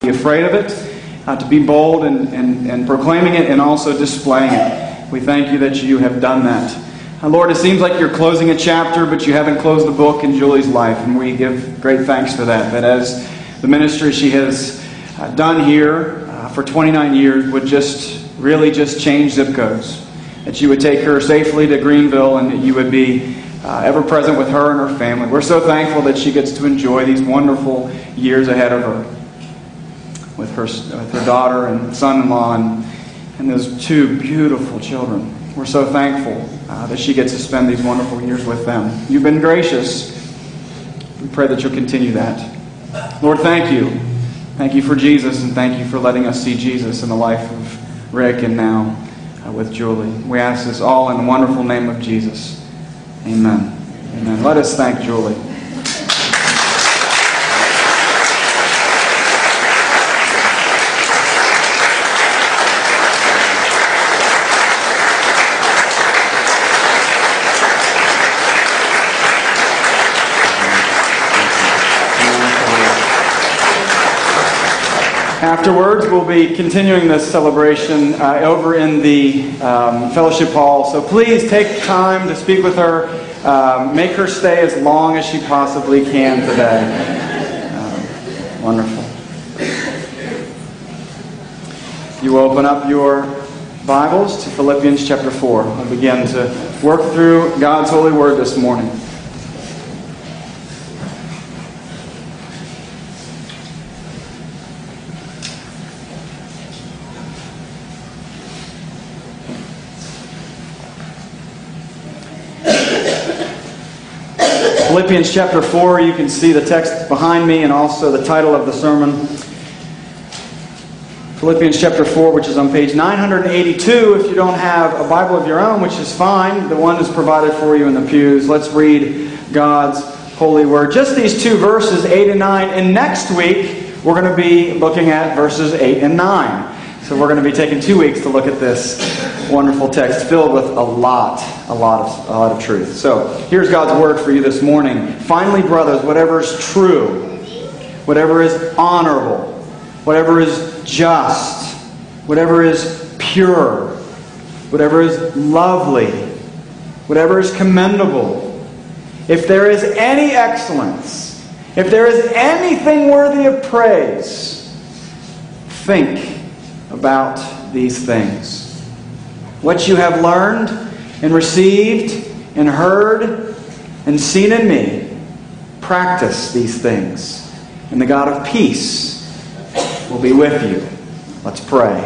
afraid of it, to be bold and proclaiming it and also displaying it. We thank you that you have done that. Lord, it seems like you're closing a chapter, but you haven't closed the book in Julie's life, and we give great thanks for that. That as the ministry she has done here for 29 years would really change zip codes. That you would take her safely to Greenville and that you would be ever present with her and her family. We're so thankful that she gets to enjoy these wonderful years ahead of her with her daughter and son-in-law and those two beautiful children. We're so thankful that she gets to spend these wonderful years with them. You've been gracious. We pray that you'll continue that. Lord, thank you. Thank you for Jesus, and thank you for letting us see Jesus in the life of Rick and now with Julie. We ask this all in the wonderful name of Jesus. Amen. Amen. Let us thank Julie. Afterwards, we'll be continuing this celebration over in the fellowship hall. So please take time to speak with her. Make her stay as long as she possibly can today. Wonderful. You open up your Bibles to Philippians chapter 4. We'll begin to work through God's holy word this morning. Philippians chapter 4, you can see the text behind me and also the title of the sermon. Philippians chapter 4, which is on page 982. If you don't have a Bible of your own, which is fine, the one is provided for you in the pews. Let's read God's holy word. Just these two verses, 8 and 9. And next week, we're going to be looking at verses 8 and 9. So we're going to be taking 2 weeks to look at this wonderful text filled with a lot of truth. So here's God's word for you this morning. Finally, brothers, whatever is true, whatever is honorable, whatever is just, whatever is pure, whatever is lovely, whatever is commendable, if there is any excellence, if there is anything worthy of praise, think about these things. What you have learned and received and heard and seen in me, practice these things, and the God of peace will be with you. Let's pray.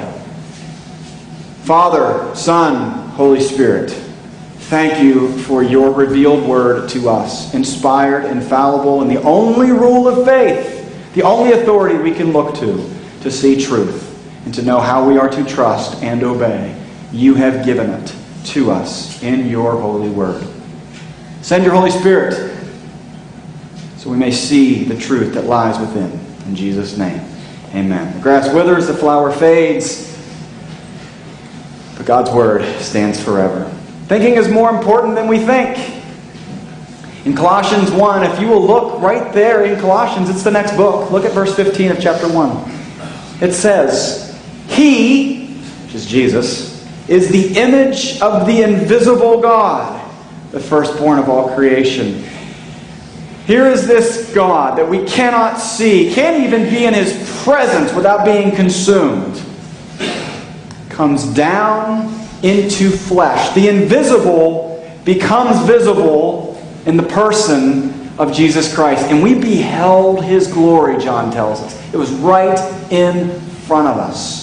Father, Son, Holy Spirit, thank you for your revealed word to us, inspired, infallible, and the only rule of faith, the only authority we can look to see truth and to know how we are to trust and obey. You have given it to us in your holy word. Send your Holy Spirit so we may see the truth that lies within. In Jesus' name, amen. The grass withers, the flower fades, but God's word stands forever. Thinking is more important than we think. In Colossians 1, if you will look right there in Colossians, it's the next book. Look at verse 15 of chapter 1. It says, He, which is Jesus, is the image of the invisible God, the firstborn of all creation. Here is this God that we cannot see, can't even be in His presence without being consumed. Comes down into flesh. The invisible becomes visible in the person of Jesus Christ. And we beheld His glory, John tells us. It was right in front of us.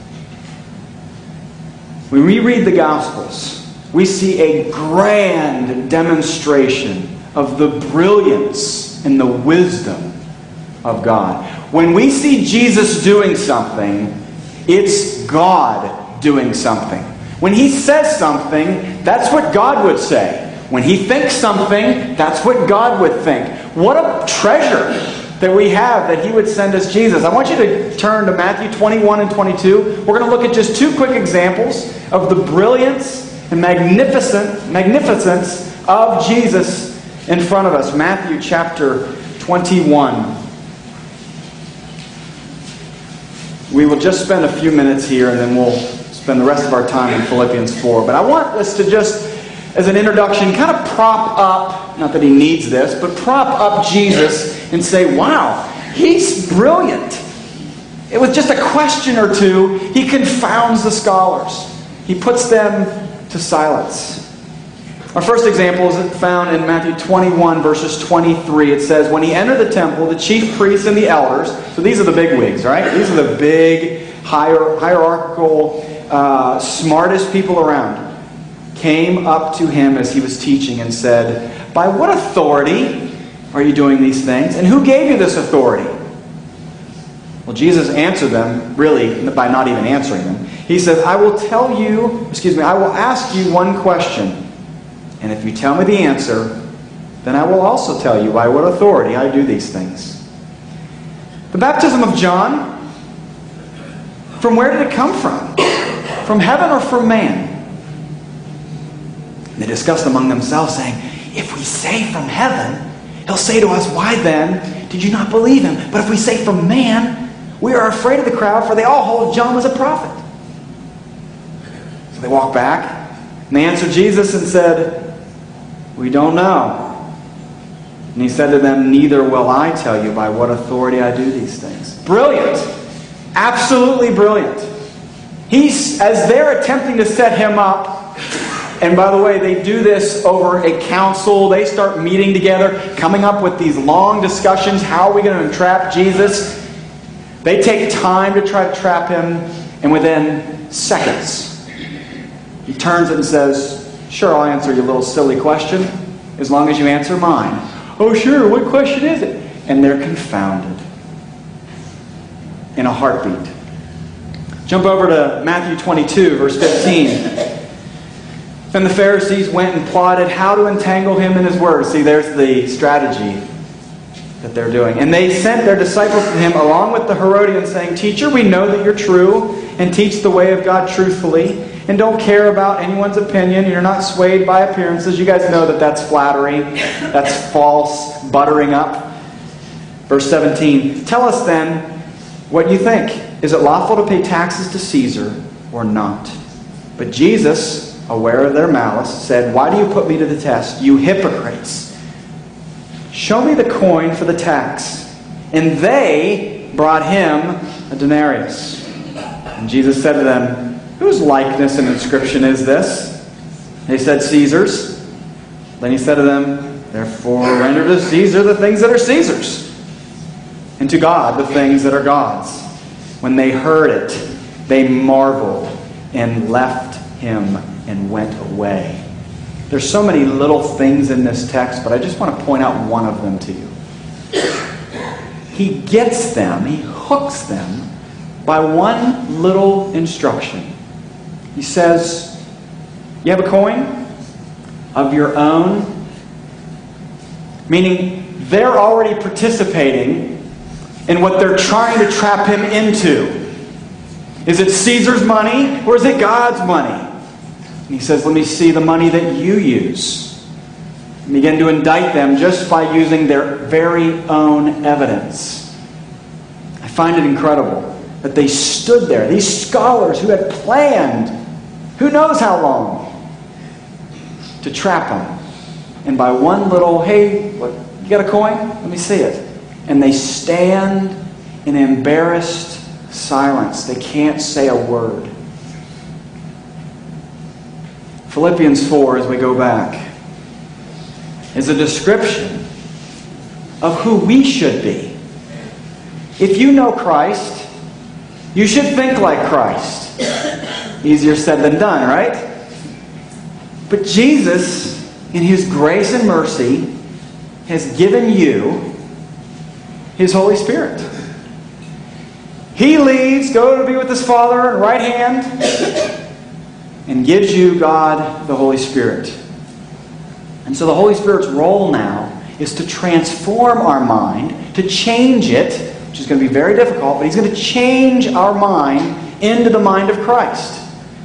When we read the Gospels, we see a grand demonstration of the brilliance and the wisdom of God. When we see Jesus doing something, it's God doing something. When He says something, that's what God would say. When He thinks something, that's what God would think. What a treasure that we have that He would send us Jesus. I want you to turn to Matthew 21 and 22. We're going to look at just two quick examples of the brilliance and magnificence of Jesus in front of us. Matthew chapter 21. We will just spend a few minutes here, and then we'll spend the rest of our time in Philippians 4. But I want us to just, as an introduction, kind of prop up, not that he needs this, but prop up Jesus and say, wow, he's brilliant. It was just a question or two. He confounds the scholars. He puts them to silence. Our first example is found in Matthew 21, verses 23. It says, when he entered the temple, the chief priests and the elders, so these are the big wigs, right? These are the big, hierarchical, smartest people around, came up to him as he was teaching and said, by what authority are you doing these things? And who gave you this authority? Well, Jesus answered them, really, by not even answering them. He said, I will ask you one question. And if you tell me the answer, then I will also tell you by what authority I do these things. The baptism of John, from where did it come from? From heaven or from man? And they discussed among themselves, saying, if we say from heaven, he'll say to us, why then did you not believe him? But if we say from man, we are afraid of the crowd, for they all hold John was a prophet. So they walked back, and they answered Jesus and said, we don't know. And he said to them, neither will I tell you by what authority I do these things. Brilliant. Absolutely brilliant. As they're attempting to set him up, and by the way, they do this over a council. They start meeting together, coming up with these long discussions. How are we going to entrap Jesus? They take time to try to trap him, and within seconds, he turns and says, sure, I'll answer your little silly question, as long as you answer mine. Oh, sure, what question is it? And they're confounded in a heartbeat. Jump over to Matthew 22, verse 15. Then the Pharisees went and plotted how to entangle him in his words. See, there's the strategy that they're doing. And they sent their disciples to him along with the Herodians, saying, Teacher, we know that you're true and teach the way of God truthfully and don't care about anyone's opinion. You're not swayed by appearances. You guys know that that's flattery. That's false buttering up. Verse 17, tell us then what you think. Is it lawful to pay taxes to Caesar or not? But Jesus, aware of their malice, said, why do you put me to the test, you hypocrites? Show me the coin for the tax. And they brought him a denarius. And Jesus said to them, whose likeness and inscription is this? They said, Caesar's. Then he said to them, therefore render to Caesar the things that are Caesar's, and to God the things that are God's. When they heard it, they marveled and left him and went away. There's so many little things in this text, but I just want to point out one of them to you. He gets them, he hooks them by one little instruction. He says, you have a coin of your own? Meaning they're already participating in what they're trying to trap him into. Is it Caesar's money or is it God's money? And he says, let me see the money that you use. And begin to indict them just by using their very own evidence. I find it incredible that they stood there, these scholars who had planned, who knows how long, to trap him. And by one little, hey, what, you got a coin? Let me see it. And they stand in embarrassed silence. They can't say a word. Philippians 4, as we go back, is a description of who we should be. If you know Christ, you should think like Christ. Easier said than done, right? But Jesus, in His grace and mercy, has given you His Holy Spirit. He leads, go to be with His Father, right hand, and gives you God, the Holy Spirit. And so the Holy Spirit's role now is to transform our mind, to change it, which is going to be very difficult, but He's going to change our mind into the mind of Christ.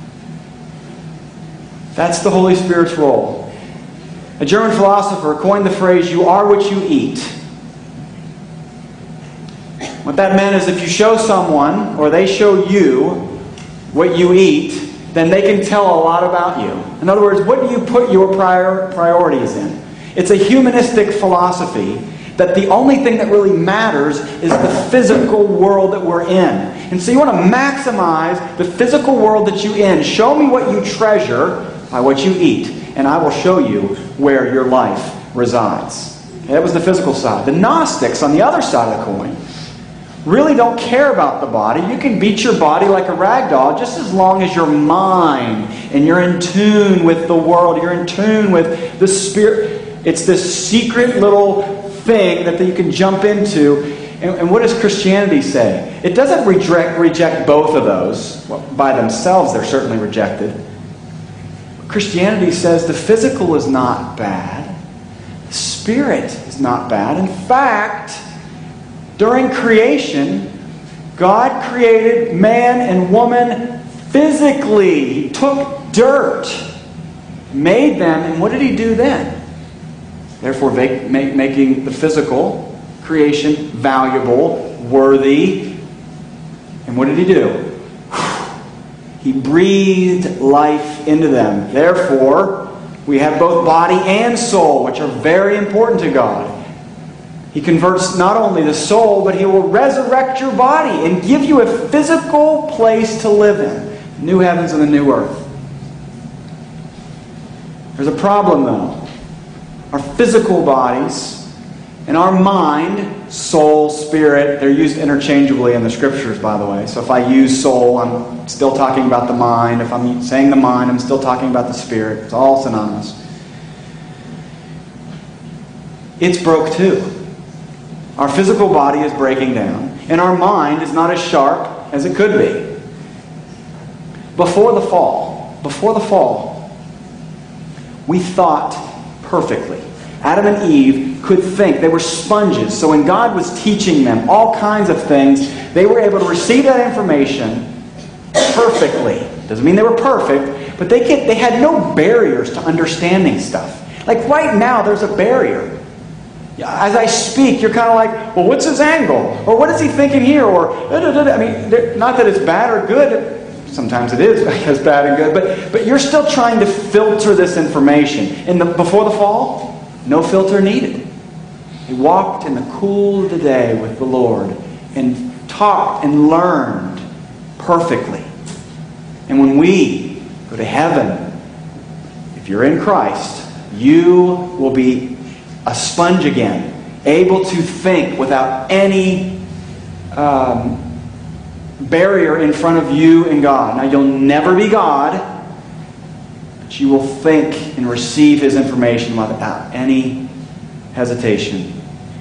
That's the Holy Spirit's role. A German philosopher coined the phrase, you are what you eat. What that meant is if you show someone, or they show you, what you eat, then they can tell a lot about you. In other words, what do you put your priorities in? It's a humanistic philosophy that the only thing that really matters is the physical world that we're in. And so you want to maximize the physical world that you're in. Show me what you treasure by what you eat, and I will show you where your life resides. Okay, that was the physical side. The Gnostics, on the other side of the coin, really don't care about the body. You can beat your body like a rag doll just as long as your mind and you're in tune with the world. You're in tune with the Spirit. It's this secret little thing that you can jump into. And what does Christianity say? It doesn't reject both of those. Well, by themselves, they're certainly rejected. Christianity says the physical is not bad. The spirit is not bad. In fact, during creation, God created man and woman physically. He took dirt, made them, and what did He do then? Therefore, making the physical creation valuable, worthy. And what did He do? He breathed life into them. Therefore, we have both body and soul, which are very important to God. He converts not only the soul, but He will resurrect your body and give you a physical place to live in. New heavens and the new earth. There's a problem, though. Our physical bodies and our mind, soul, spirit, they're used interchangeably in the Scriptures, by the way. So if I use soul, I'm still talking about the mind. If I'm saying the mind, I'm still talking about the spirit. It's all synonymous. It's broke too. Our physical body is breaking down, and our mind is not as sharp as it could be. Before the fall, we thought perfectly. Adam and Eve could think. They were sponges. So when God was teaching them all kinds of things, they were able to receive that information perfectly. Doesn't mean they were perfect, but they had no barriers to understanding stuff. Like right now, there's a barrier. As I speak, you're kind of like, well, what's his angle? Or what is he thinking here? Or, I mean, not that it's bad or good. Sometimes it is, I guess, bad and good. But you're still trying to filter this information. Before the fall, no filter needed. He walked in the cool of the day with the Lord and taught and learned perfectly. And when we go to heaven, if you're in Christ, you will be a sponge again, able to think without any barrier in front of you and God. Now, you'll never be God, but you will think and receive His information without any hesitation.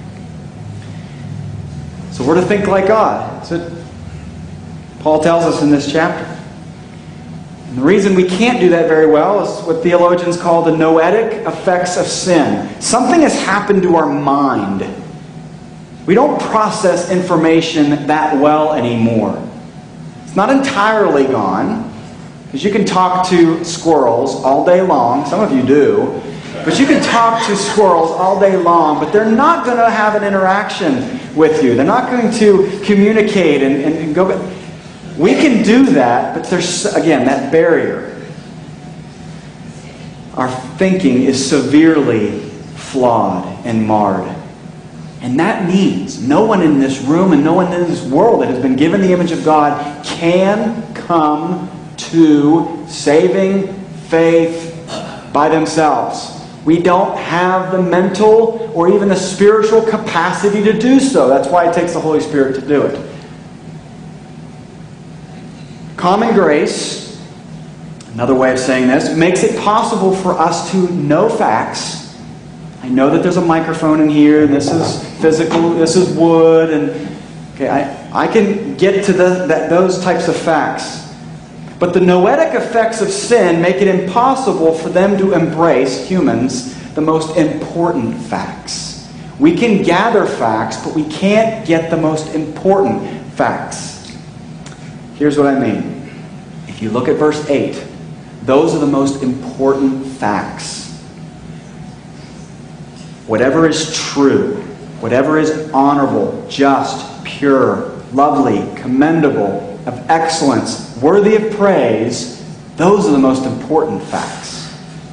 So we're to think like God. So Paul tells us in this chapter. And the reason we can't do that very well is what theologians call the noetic effects of sin. Something has happened to our mind. We don't process information that well anymore. It's not entirely gone, because you can talk to squirrels all day long. Some of you do. But you can talk to squirrels all day long, but they're not going to have an interaction with you. They're not going to communicate and go back. We can do that, but there's, again, that barrier. Our thinking is severely flawed and marred. And that means no one in this room and no one in this world that has been given the image of God can come to saving faith by themselves. We don't have the mental or even the spiritual capacity to do so. That's why it takes the Holy Spirit to do it. Common grace, another way of saying this, makes it possible for us to know facts. I know that there's a microphone in here, and this is physical, this is wood, and okay, I can get to those types of facts. But the noetic effects of sin make it impossible for them to embrace, humans, the most important facts. We can gather facts, but we can't get the most important facts. Here's what I mean. If you look at verse 8, those are the most important facts. Whatever is true, whatever is honorable, just, pure, lovely, commendable, of excellence, worthy of praise, those are the most important facts.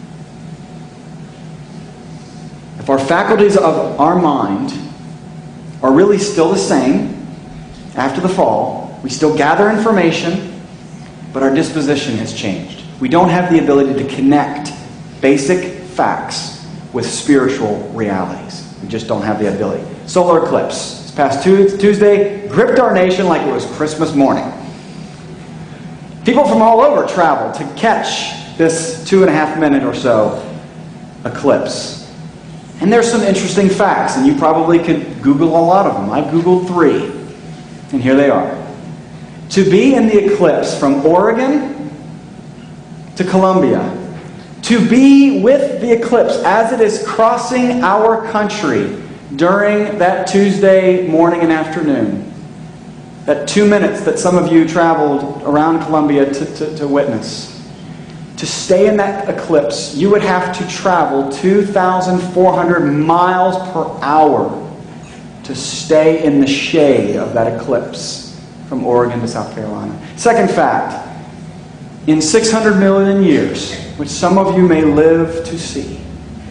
If our faculties of our mind are really still the same after the fall, we still gather information, but our disposition has changed. We don't have the ability to connect basic facts with spiritual realities. We just don't have the ability. Solar eclipse. This past Tuesday gripped our nation like it was Christmas morning. People from all over traveled to catch this 2.5 minute or so eclipse. And there's some interesting facts, and you probably could Google a lot of them. I Googled 3, and here they are. To be in the eclipse from Oregon to Colombia, to be with the eclipse as it is crossing our country during that Tuesday morning and afternoon, that 2 minutes that some of you traveled around Colombia to witness. To stay in that eclipse, you would have to travel 2,400 miles per hour to stay in the shade of that eclipse from Oregon to South Carolina. Second fact, in 600 million years, which some of you may live to see,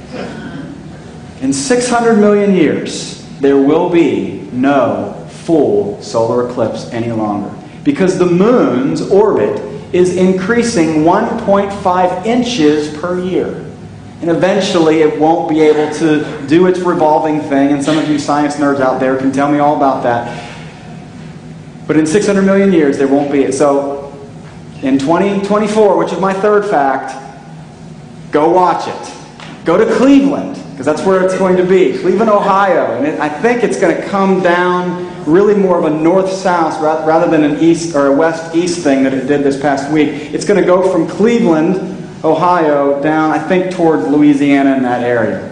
in 600 million years, there will be no full solar eclipse any longer, because the moon's orbit is increasing 1.5 inches per year. And eventually it won't be able to do its revolving thing, and some of you science nerds out there can tell me all about that. But in 600 million years, there won't be it. So in 2024, which is my third fact, go watch it. Go to Cleveland, because that's where it's going to be. Cleveland, Ohio. And I think it's going to come down really more of a north-south rather than an east or a west-east thing that it did this past week. It's going to go from Cleveland, Ohio, down, I think, toward Louisiana in that area.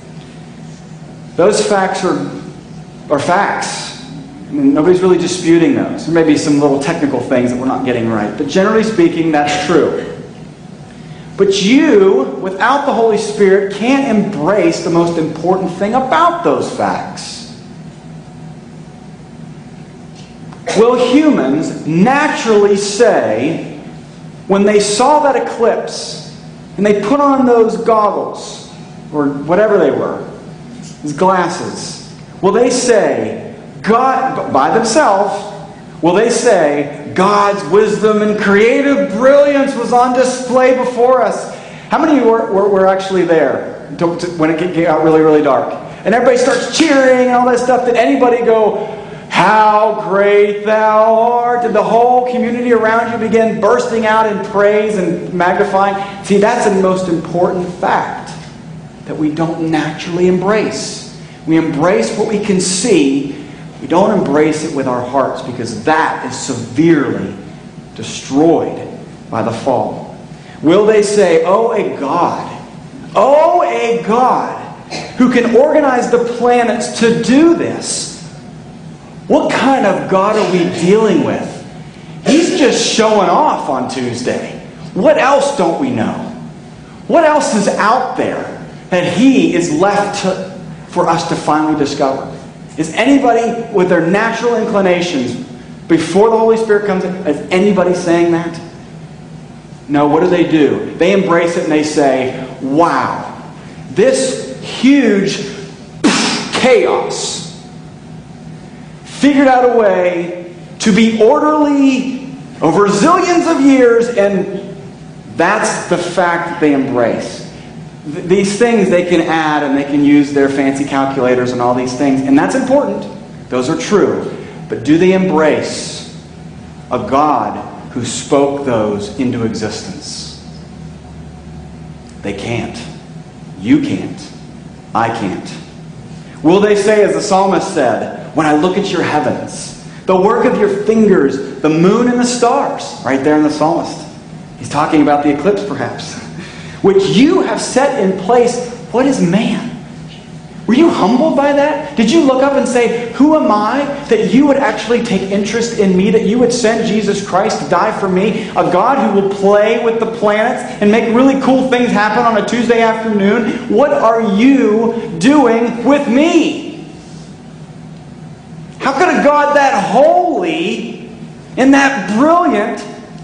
Those facts are facts. I mean, nobody's really disputing those. There may be some little technical things that we're not getting right. But generally speaking, that's true. But you, without the Holy Spirit, can't embrace the most important thing about those facts. Will humans naturally say, when they saw that eclipse, and they put on those goggles, or whatever they were, these glasses, will they say, God, by themselves, will they say, God's wisdom and creative brilliance was on display before us? How many of you were actually there when it got really, really dark? And everybody starts cheering and all that stuff. Did anybody go, how great thou art? Did the whole community around you begin bursting out in praise and magnifying? See, that's the most important fact that we don't naturally embrace. We embrace what we can see. We don't embrace it with our hearts, because that is severely destroyed by the fall. Will they say, oh, a God who can organize the planets to do this? What kind of God are we dealing with? He's just showing off on Tuesday. What else don't we know? What else is out there that He is left for us to finally discover? Is anybody with their natural inclinations, before the Holy Spirit comes in, is anybody saying that? No, what do? They embrace it and they say, wow, this huge chaos figured out a way to be orderly over zillions of years, and that's the fact that they embrace. These things they can add, and they can use their fancy calculators and all these things, and that's important. Those are true. But do they embrace a God who spoke those into existence? They can't. You can't. I can't. Will they say, as the psalmist said, when I look at your heavens, the work of your fingers, the moon and the stars, right there in the psalmist. He's talking about the eclipse perhaps. Which you have set in place, what is man? Were you humbled by that? Did you look up and say, who am I that you would actually take interest in me, that you would send Jesus Christ to die for me? A God who will play with the planets and make really cool things happen on a Tuesday afternoon? What are you doing with me? How could a God that holy and that brilliant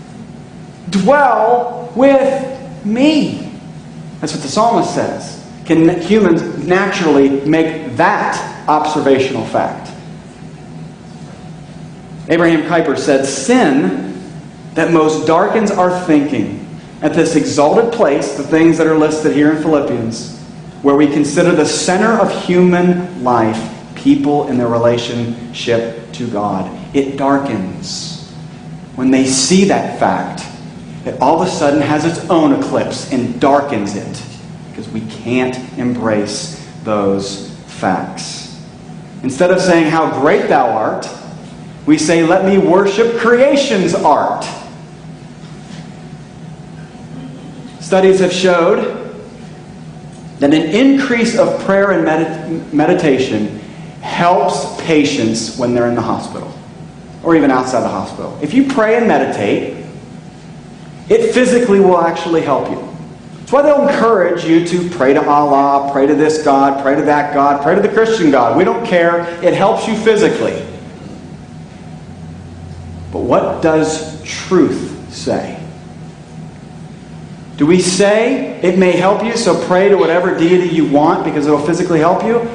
dwell with me? That's what the psalmist says. Can humans naturally make that observational fact? Abraham Kuyper said, sin that most darkens our thinking at this exalted place, the things that are listed here in Philippians, where we consider the center of human life, people in their relationship to God. It darkens. When they see that fact, it all of a sudden has its own eclipse and darkens it, because we can't embrace those facts. Instead of saying, how great thou art, we say, let me worship creation's art. Studies have showed that an increase of prayer and meditation helps patients when they're in the hospital, or even outside the hospital. If you pray and meditate, it physically will actually help you. That's why they'll encourage you to pray to Allah, pray to this God, pray to that God, pray to the Christian God. We don't care. It helps you physically. But what does truth say? Do we say it may help you, so pray to whatever deity you want because it will physically help you?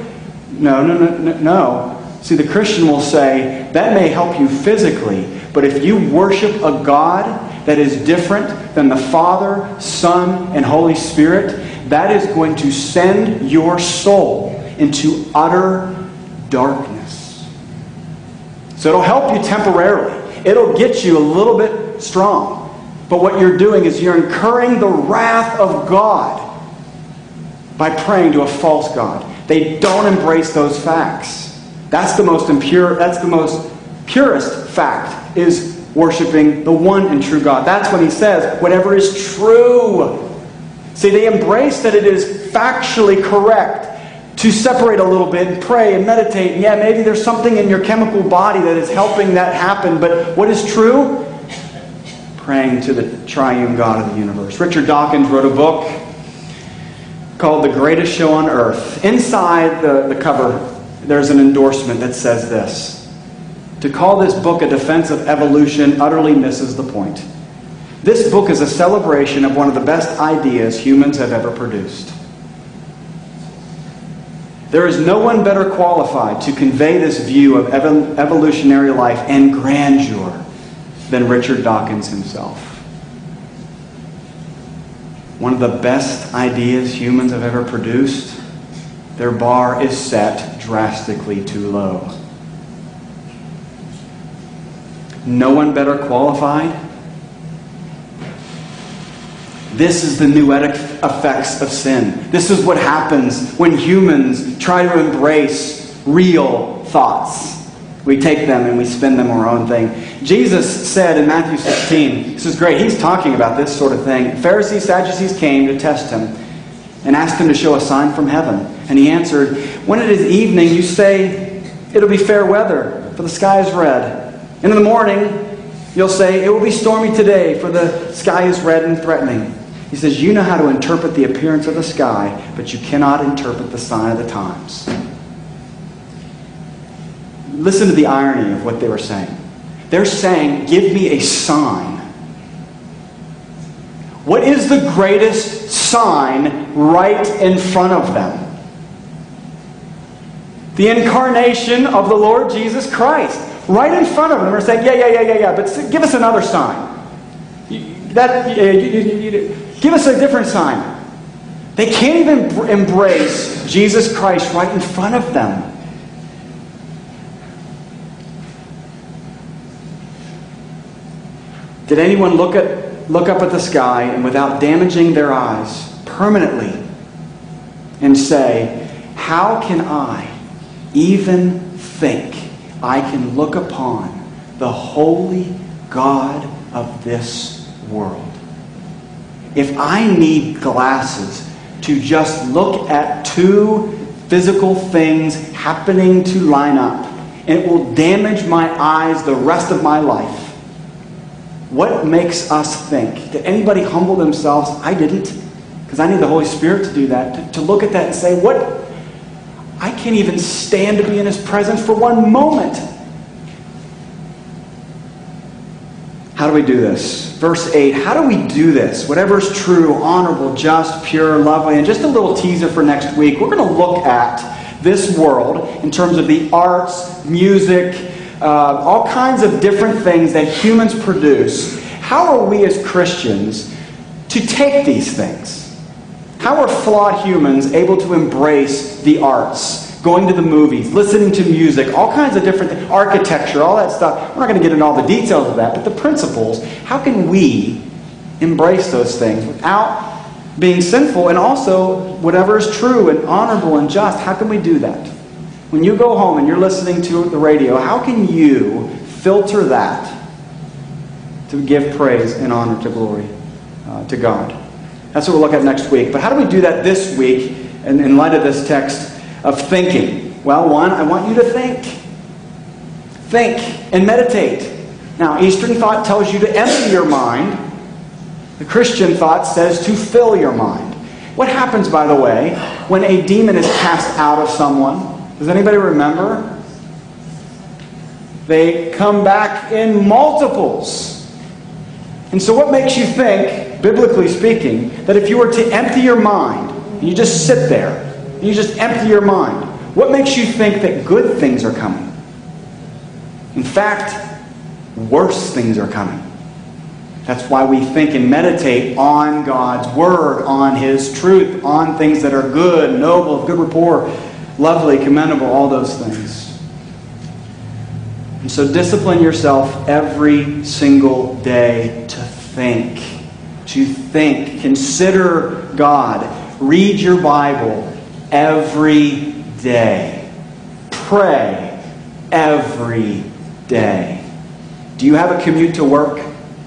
No. See, the Christian will say, that may help you physically, but if you worship a God that is different than the Father, Son, and Holy Spirit, that is going to send your soul into utter darkness. So it'll help you temporarily. It'll get you a little bit strong. But what you're doing is you're incurring the wrath of God by praying to a false God. They don't embrace those facts. That's the most purest fact, is worshiping the one and true God. That's when he says, whatever is true. See, they embrace that it is factually correct to separate a little bit and pray and meditate. And yeah, maybe there's something in your chemical body that is helping that happen. But what is true? Praying to the triune God of the universe. Richard Dawkins wrote a book called The Greatest Show on Earth. Inside the cover, there's an endorsement that says this: to call this book a defense of evolution utterly misses the point. This book is a celebration of one of the best ideas humans have ever produced. There is no one better qualified to convey this view of evolutionary life and grandeur than Richard Dawkins himself. One of the best ideas humans have ever produced, their bar is set drastically too low. No one better qualified. This is the noetic effects of sin. This is what happens when humans try to embrace real thoughts. We take them and we spin them our own thing. Jesus said in Matthew 16, this is great, he's talking about this sort of thing. Pharisees, Sadducees came to test him and asked him to show a sign from heaven. And he answered, when it is evening, you say, it'll be fair weather, for the sky is red. And in the morning, you'll say, it will be stormy today, for the sky is red and threatening. He says, you know how to interpret the appearance of the sky, but you cannot interpret the sign of the times. Listen to the irony of what they were saying. They're saying, give me a sign. What is the greatest sign right in front of them? The incarnation of the Lord Jesus Christ. Right in front of them. They're saying, yeah, but give us another sign. Give us a different sign. They can't even embrace Jesus Christ right in front of them. Did anyone look up at the sky and without damaging their eyes permanently and say, how can I even think I can look upon the holy God of this world? If I need glasses to just look at two physical things happening to line up, and it will damage my eyes the rest of my life, what makes us think? Did anybody humble themselves? I didn't, because I need the Holy Spirit to do that, to look at that and say, what? I can't even stand to be in His presence for one moment. How do we do this? Verse 8, how do we do this? Whatever's true, honorable, just, pure, lovely. And just a little teaser for next week, we're going to look at this world in terms of the arts, music, all kinds of different things that humans produce. How are we as Christians to take these things? How are flawed humans able to embrace the arts? Going to the movies, listening to music, all kinds of different things, architecture, all that stuff. We're not going to get into all the details of that, but the principles, how can we embrace those things without being sinful? And also, whatever is true and honorable and just, how can we do that? When you go home and you're listening to the radio, how can you filter that to give praise and honor to glory to God? That's what we'll look at next week. But how do we do that this week in light of this text of thinking? Well, one, I want you to think. Think and meditate. Now, Eastern thought tells you to empty your mind. The Christian thought says to fill your mind. What happens, by the way, when a demon is cast out of someone? Does anybody remember? They come back in multiples. And so what makes you think, biblically speaking, that if you were to empty your mind, and you just sit there, you just empty your mind, what makes you think that good things are coming? In fact, worse things are coming. That's why we think and meditate on God's Word, on His truth, on things that are good, noble, of good rapport, lovely, commendable, all those things. And so discipline yourself every single day to think. To think. Consider God. Read your Bible every day. Pray every day. Do you have a commute to work?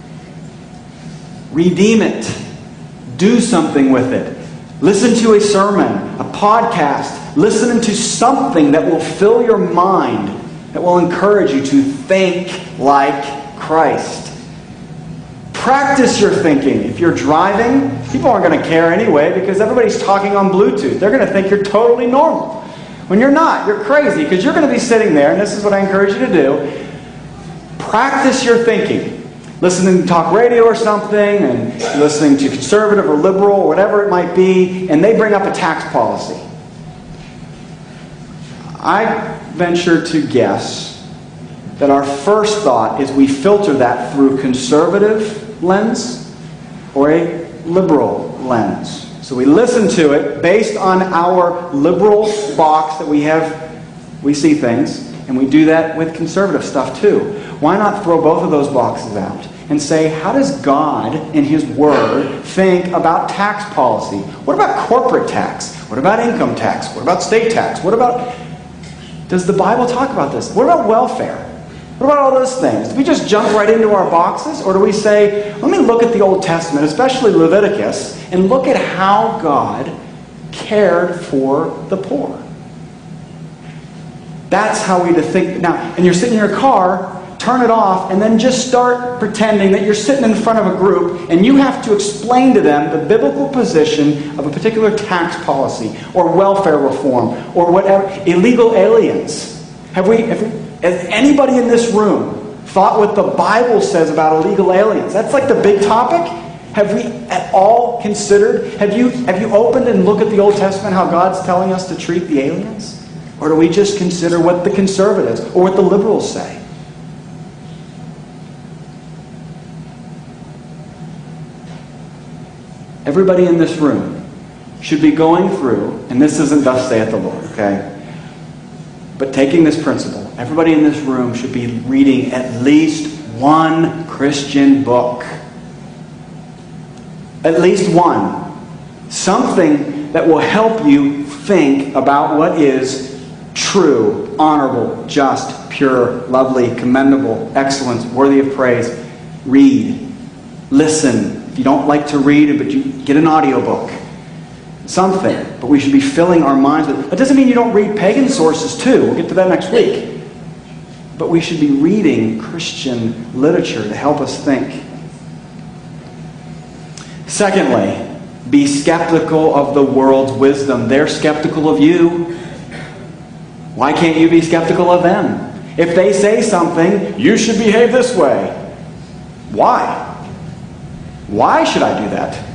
Redeem it. Do something with it. Listen to a sermon, a podcast. Listen to something that will fill your mind, that will encourage you to think like Christ. Practice your thinking. If you're driving, people aren't going to care anyway because everybody's talking on Bluetooth. They're going to think you're totally normal. When you're not, you're crazy because you're going to be sitting there, and this is what I encourage you to do. Practice your thinking. Listening to talk radio or something, and listening to conservative or liberal or whatever it might be, and they bring up a tax policy. I venture to guess that our first thought is we filter that through conservative lens or a liberal lens. So we listen to it based on our liberal box that we see things, and we do that with conservative stuff too. Why not throw both of those boxes out and say, how does God in His Word think about tax policy? What about corporate tax? What about income tax? What about state tax? Does the Bible talk about this? What about welfare? What about all those things? Do we just jump right into our boxes? Or do we say, let me look at the Old Testament, especially Leviticus, and look at how God cared for the poor? That's how we to think. Now, and you're sitting in your car, turn it off, and then just start pretending that you're sitting in front of a group and you have to explain to them the biblical position of a particular tax policy or welfare reform or whatever. Illegal aliens. Has anybody in this room thought what the Bible says about illegal aliens? That's like the big topic. Have we at all considered? Have you opened and looked at the Old Testament, how God's telling us to treat the aliens? Or do we just consider what the conservatives or what the liberals say? Everybody in this room should be going through, and this isn't thus saith the Lord, okay? But taking this principle, everybody in this room should be reading at least one Christian book. At least one. Something that will help you think about what is true, honorable, just, pure, lovely, commendable, excellent, worthy of praise. Read. Listen. If you don't like to read, but you get an audiobook. Something. But we should be filling our minds with. That doesn't mean you don't read pagan sources too. We'll get to that next week. But we should be reading Christian literature to help us think. Secondly, be skeptical of the world's wisdom. They're skeptical of you. Why can't you be skeptical of them? If they say something, you should behave this way. Why? Why should I do that?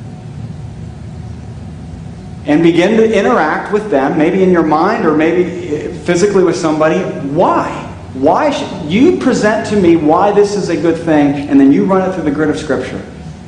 And begin to interact with them, maybe in your mind or maybe physically with somebody. Why? Why should you present to me why this is a good thing, and then you run it through the grid of Scripture?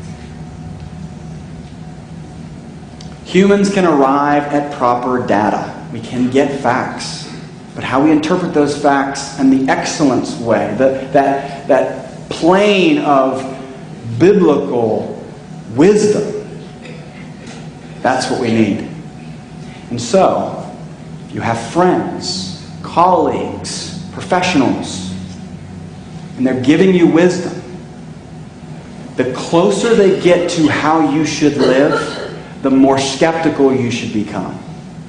Humans can arrive at proper data. We can get facts. But how we interpret those facts in the excellence way, that plane of biblical wisdom, that's what we need. And so, if you have friends, colleagues, professionals, and they're giving you wisdom, the closer they get to how you should live, the more skeptical you should become.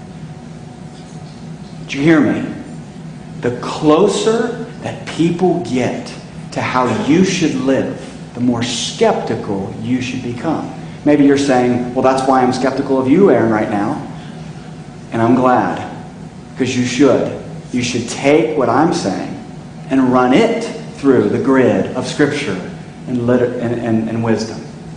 Did you hear me? The closer that people get to how you should live, the more skeptical you should become. Maybe you're saying, well, that's why I'm skeptical of you, Aaron, right now. And I'm glad, because you should. You should take what I'm saying and run it through the grid of Scripture and wisdom.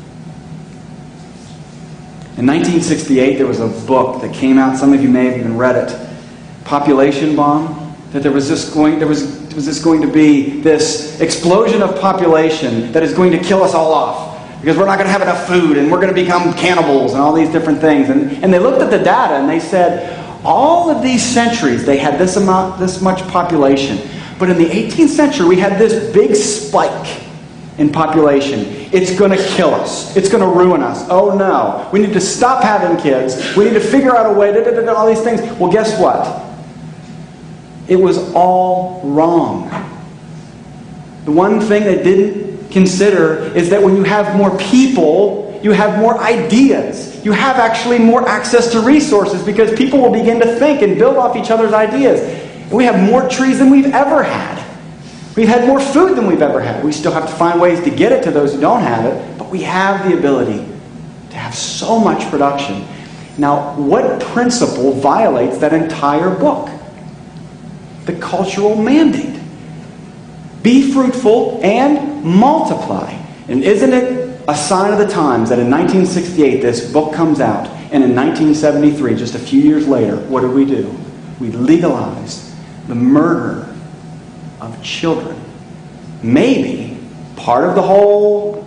In 1968, there was a book that came out. Some of you may have even read it. Population Bomb. That there was going to be this explosion of population that is going to kill us all off. Because we're not going to have enough food, and we're going to become cannibals, and all these different things. And they looked at the data, and they said, all of these centuries, they had this much population. But in the 18th century, we had this big spike in population. It's going to kill us. It's going to ruin us. Oh no. We need to stop having kids. We need to figure out a way, all these things. Well, guess what? It was all wrong. The one thing they didn't consider is that when you have more people, you have more ideas. You have actually more access to resources because people will begin to think and build off each other's ideas. And we have more trees than we've ever had. We've had more food than we've ever had. We still have to find ways to get it to those who don't have it, but we have the ability to have so much production. Now, what principle violates that entire book? The cultural mandate. Be fruitful and multiply. And isn't it a sign of the times that in 1968 this book comes out, and in 1973, just a few years later, what do? We legalized the murder of children. Maybe part of the whole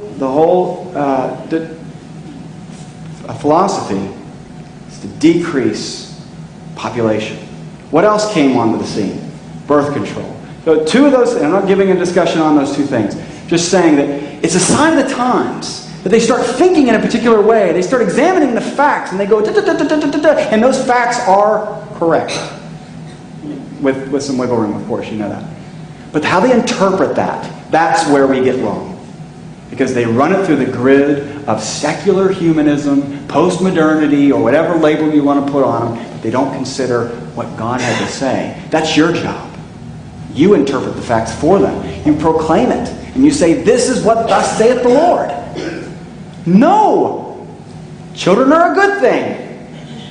philosophy is to decrease population. What else came onto the scene? Birth control. So two of those, and I'm not giving a discussion on those two things, just saying that it's a sign of the times that they start thinking in a particular way. They start examining the facts, and they go, and those facts are correct. With some wiggle room, of course, you know that. But how they interpret that, that's where we get wrong. Because they run it through the grid of secular humanism, postmodernity, or whatever label you want to put on them, but they don't consider what God had to say. That's your job. You interpret the facts for them. You proclaim it. And you say, this is what thus saith the Lord. No! Children are a good thing.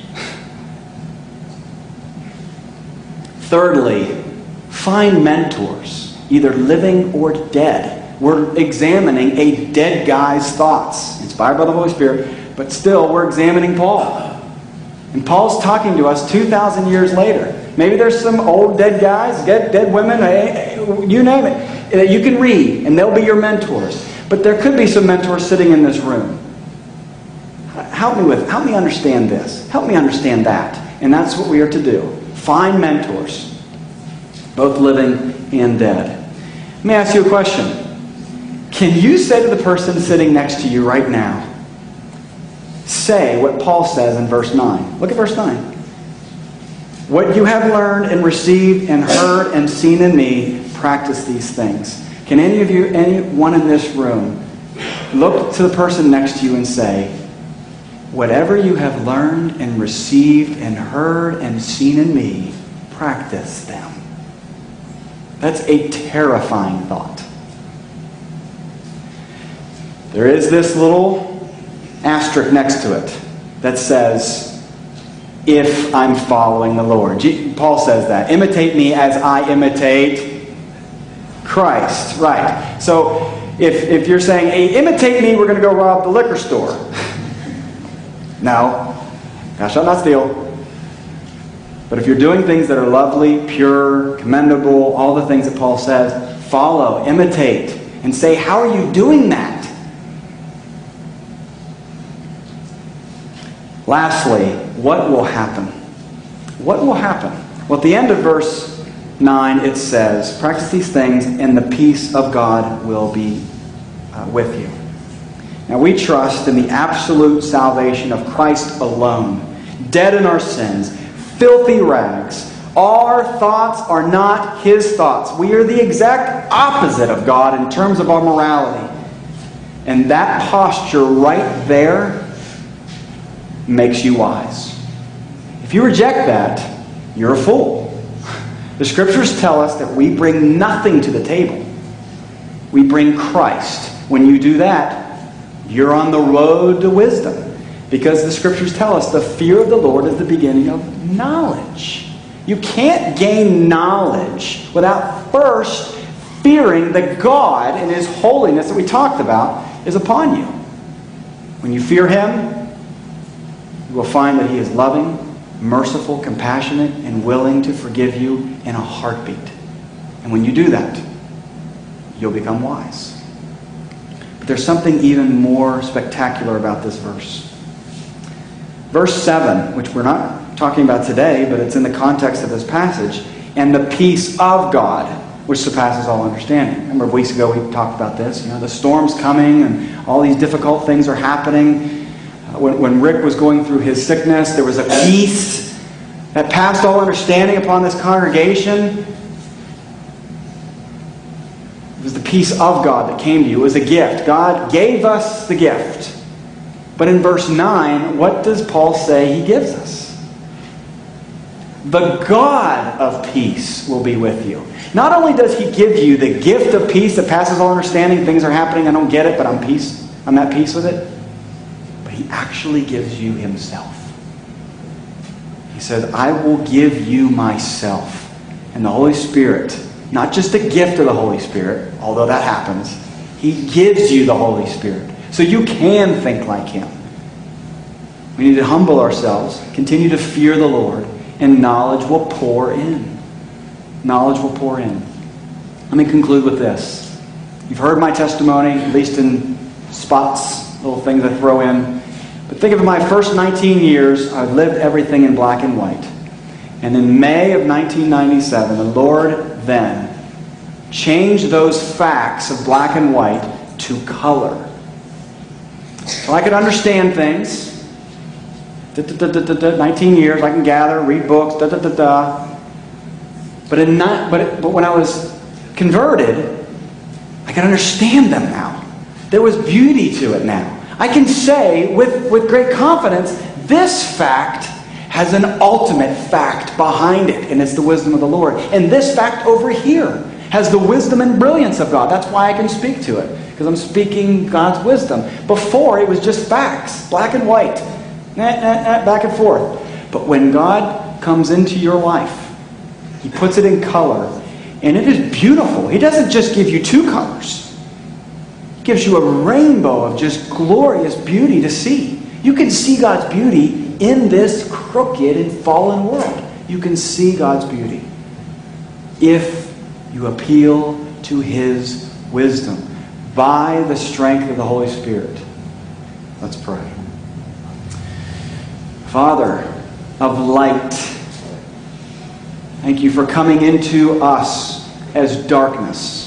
Thirdly, find mentors, either living or dead. We're examining a dead guy's thoughts, inspired by the Holy Spirit, but still we're examining Paul. And Paul's talking to us 2,000 years later. Maybe there's some old dead guys, dead women, you name it, that you can read, and they'll be your mentors. But there could be some mentors sitting in this room. Help me understand this. Help me understand that. And that's what we are to do. Find mentors, both living and dead. Let me ask you a question. Can you say to the person sitting next to you right now, say what Paul says in verse 9? Look at verse 9. What you have learned and received and heard and seen in me, practice these things. Can anyone in this room, look to the person next to you and say, whatever you have learned and received and heard and seen in me, practice them. That's a terrifying thought. There is this little asterisk next to it that says, if I'm following the Lord. Paul says that. Imitate me as I imitate Christ. Right. So If you're saying, hey, imitate me, we're going to go rob the liquor store. No. Thou shalt not steal. But if you're doing things that are lovely, pure, commendable, all the things that Paul says, follow, imitate, and say, how are you doing that? Lastly, what will happen? What will happen? Well, at the end of verse 9, it says, practice these things, and the peace of God will be with you. Now, we trust in the absolute salvation of Christ alone, dead in our sins, filthy rags. Our thoughts are not His thoughts. We are the exact opposite of God in terms of our morality. And that posture right there makes you wise. If you reject that, you're a fool. The Scriptures tell us that we bring nothing to the table. We bring Christ. When you do that, you're on the road to wisdom. Because the Scriptures tell us the fear of the Lord is the beginning of knowledge. You can't gain knowledge without first fearing that God and His holiness that we talked about is upon you. When you fear Him, you will find that He is loving, merciful, compassionate, and willing to forgive you in a heartbeat. And when you do that, you'll become wise. But there's something even more spectacular about this verse. Verse 7, which we're not talking about today, but it's in the context of this passage, and the peace of God, which surpasses all understanding. Remember, weeks ago we talked about this. The storm's coming and all these difficult things are happening. When Rick was going through his sickness, there was a peace that passed all understanding upon this congregation. It was the peace of God that came to you. It was a gift. God gave us the gift. But in verse 9, what does Paul say He gives us? The God of peace will be with you. Not only does He give you the gift of peace that passes all understanding, things are happening, I don't get it, but I'm at peace with it. He actually gives you Himself. He says, I will give you myself. And the Holy Spirit, not just a gift of the Holy Spirit, although that happens, He gives you the Holy Spirit. So you can think like Him. We need to humble ourselves, continue to fear the Lord, and knowledge will pour in. Knowledge will pour in. Let me conclude with this. You've heard my testimony, at least in spots, little things I throw in. But think of my first 19 years, I've lived everything in black and white. And in May of 1997, the Lord then changed those facts of black and white to color. So I could understand things. 19 years, I can gather, read books, But when I was converted, I can understand them now. There was beauty to it now. I can say with great confidence, this fact has an ultimate fact behind it, and it's the wisdom of the Lord. And this fact over here has the wisdom and brilliance of God. That's why I can speak to it, because I'm speaking God's wisdom. Before, it was just facts, black and white, back and forth. But when God comes into your life, He puts it in color, and it is beautiful. He doesn't just give you two colors. Gives you a rainbow of just glorious beauty to see. You can see God's beauty in this crooked and fallen world. You can see God's beauty if you appeal to His wisdom by the strength of the Holy Spirit. Let's pray. Father of light, thank You for coming into us as darkness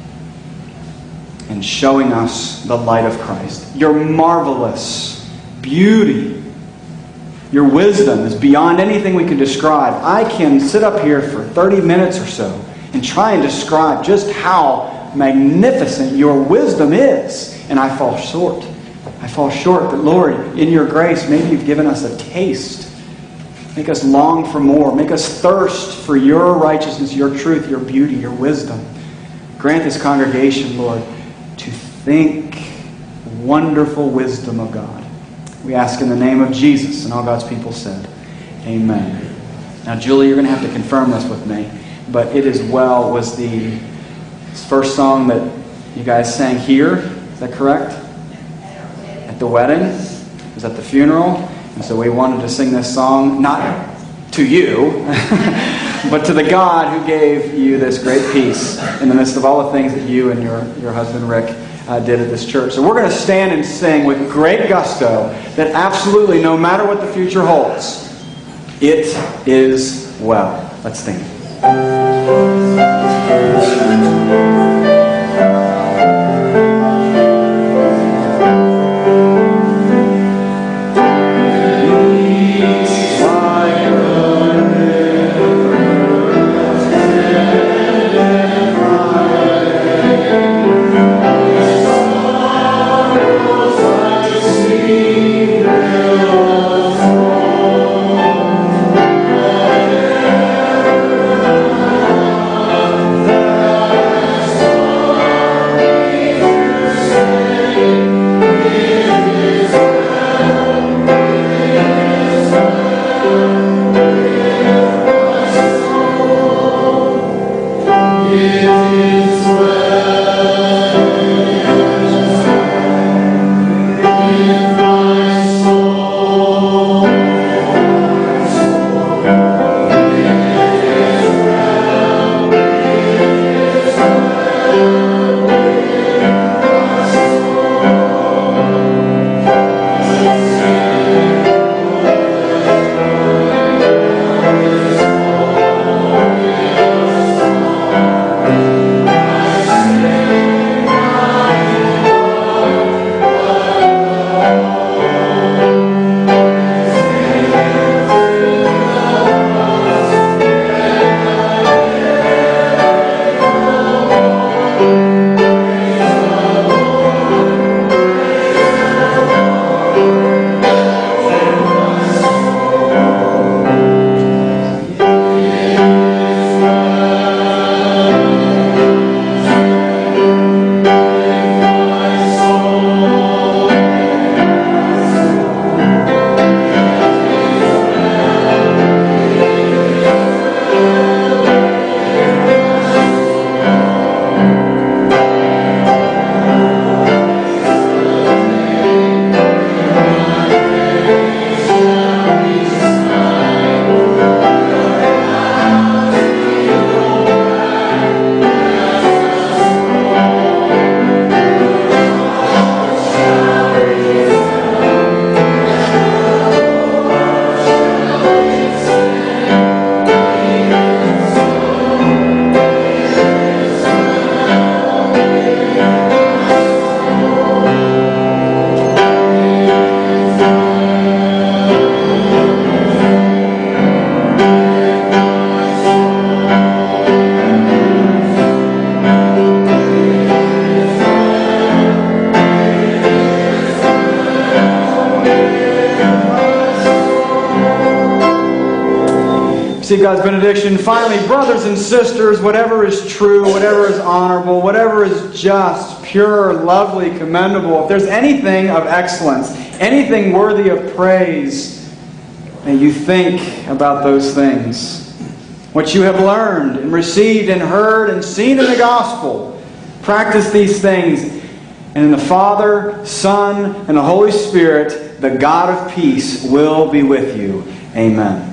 and showing us the light of Christ. Your marvelous beauty, Your wisdom is beyond anything we can describe. I can sit up here for 30 minutes or so and try and describe just how magnificent Your wisdom is, and I fall short. I fall short, but Lord, in Your grace, maybe You've given us a taste. Make us long for more. Make us thirst for Your righteousness, Your truth, Your beauty, Your wisdom. Grant this congregation, Lord, to think wonderful wisdom of God. We ask in the name of Jesus, and all God's people said, amen. Now, Julie, you're going to have to confirm this with me, but It Is Well was the first song that You guys sang here, is that correct? At the wedding? It was at the funeral? And so we wanted to sing this song, not to you, but to the God who gave you this great peace in the midst of all the things that you and your husband Rick did at this church. So we're going to stand and sing with great gusto that absolutely, no matter what the future holds, it is well. Let's sing. Receive God's benediction. Finally, brothers and sisters, whatever is true, whatever is honorable, whatever is just, pure, lovely, commendable, if there's anything of excellence, anything worthy of praise, may you think about those things. What you have learned and received and heard and seen in the gospel, practice these things. And in the Father, Son, and the Holy Spirit, the God of peace will be with you. Amen.